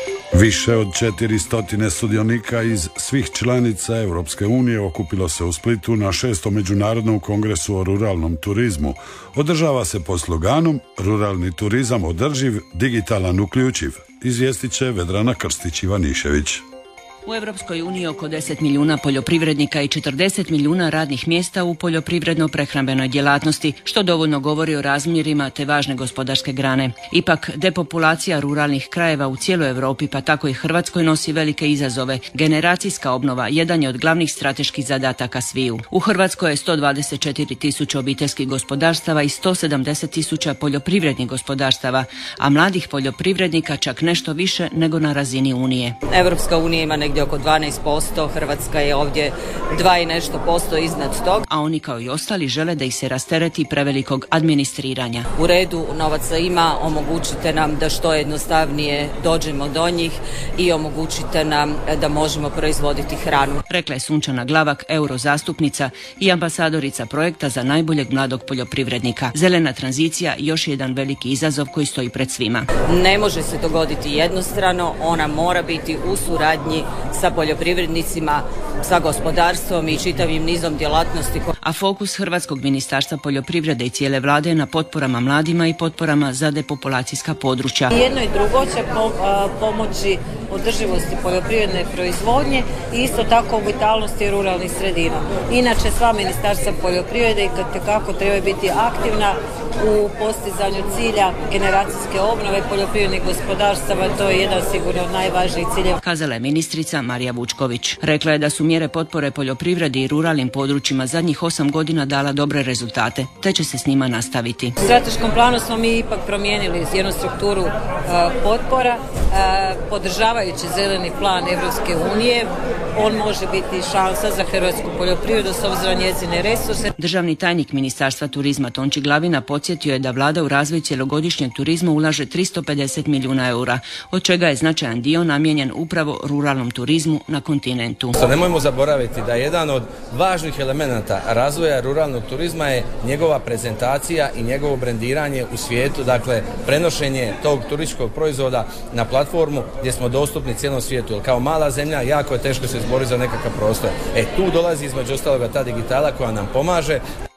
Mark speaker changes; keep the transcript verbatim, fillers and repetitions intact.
Speaker 1: Više od četiristo sudionika iz svih članica Europske unije okupilo se u Splitu na šestom međunarodnom kongresu o ruralnom turizmu. Održava se pod sloganom Ruralni turizam održiv, digitalan, uključiv. Izvijestit će Vedrana Krstić-Ivanišević.
Speaker 2: U Europskoj uniji oko deset milijuna poljoprivrednika i četrdeset milijuna radnih mjesta u poljoprivredno-prehrambenoj djelatnosti, što dovoljno govori o razmjerima te važne gospodarske grane. Ipak, depopulacija ruralnih krajeva u cijeloj Europi, pa tako i Hrvatskoj, nosi velike izazove. Generacijska obnova jedan je od glavnih strateških zadataka sviju. U Hrvatskoj je sto dvadeset četiri tisuće obiteljskih gospodarstava i sto sedamdeset tisuća poljoprivrednih gospodarstava, a mladih poljoprivrednika čak nešto više nego na razini Unije.
Speaker 3: Europska unija ima negdje oko dvanaest posto, Hrvatska je ovdje dva i nešto posto iznad tog.
Speaker 2: A oni kao i ostali žele da ih se rastereti prevelikog administriranja.
Speaker 3: U redu, novaca ima, omogućite nam da što jednostavnije dođemo do njih i omogućite nam da možemo proizvoditi hranu.
Speaker 2: Rekla je Sunčana Glavak, eurozastupnica i ambasadorica projekta za najboljeg mladog poljoprivrednika. Zelena tranzicija još je jedan veliki izazov koji stoji pred svima.
Speaker 3: Ne može se dogoditi jednostrano, ona mora biti u suradnji sa poljoprivrednicima, sa gospodarstvom i čitavim nizom djelatnosti.
Speaker 2: A fokus Hrvatskog ministarstva poljoprivrede i cijele vlade je na potporama mladima i potporama za depopulacijska područja.
Speaker 3: Jedno i drugo će pomoći održivosti poljoprivredne proizvodnje i isto tako u vitalnosti ruralnih sredina. Inače, sva ministarstva poljoprivrede kako trebaju biti aktivna u postizanju cilja generacijske obnove poljoprivrednih gospodarstava, to je jedan sigurno od najvažnijih ciljeva.
Speaker 2: Kazala je ministrica Marija Vučković. Rekla je da su mjere potpore poljoprivredi i ruralnim područjima zadnjih osam godina dala dobre rezultate, te će se s njima nastaviti.
Speaker 3: U strateškom planu smo mi ipak promijenili jednu strukturu uh, potpora, uh, podržavajući zeleni plan Europske unije. On može biti šansa za hrvatsku poljoprivredu s obzirom na njezine resurse.
Speaker 2: Državni tajnik Ministarstva turizma Tonči Glavina podsjetio je da vlada u razvoj cjelogodišnjeg turizma ulaže tristo pedeset milijuna eura, od čega je značajan dio namijenjen upravo ruralnom turizmu na kontinentu.
Speaker 4: Nemojmo zaboraviti da jedan od važnih elemenata razvoja ruralnog turizma je njegova prezentacija i njegovo brendiranje u svijetu, dakle prenošenje tog turističkog proizvoda na platformu gdje smo dostupni cijelom svijetu. Jer kao mala zemlja jako je teško se izboriti za nekakav prostor. E tu dolazi između ostaloga ta digitala koja nam pomaže.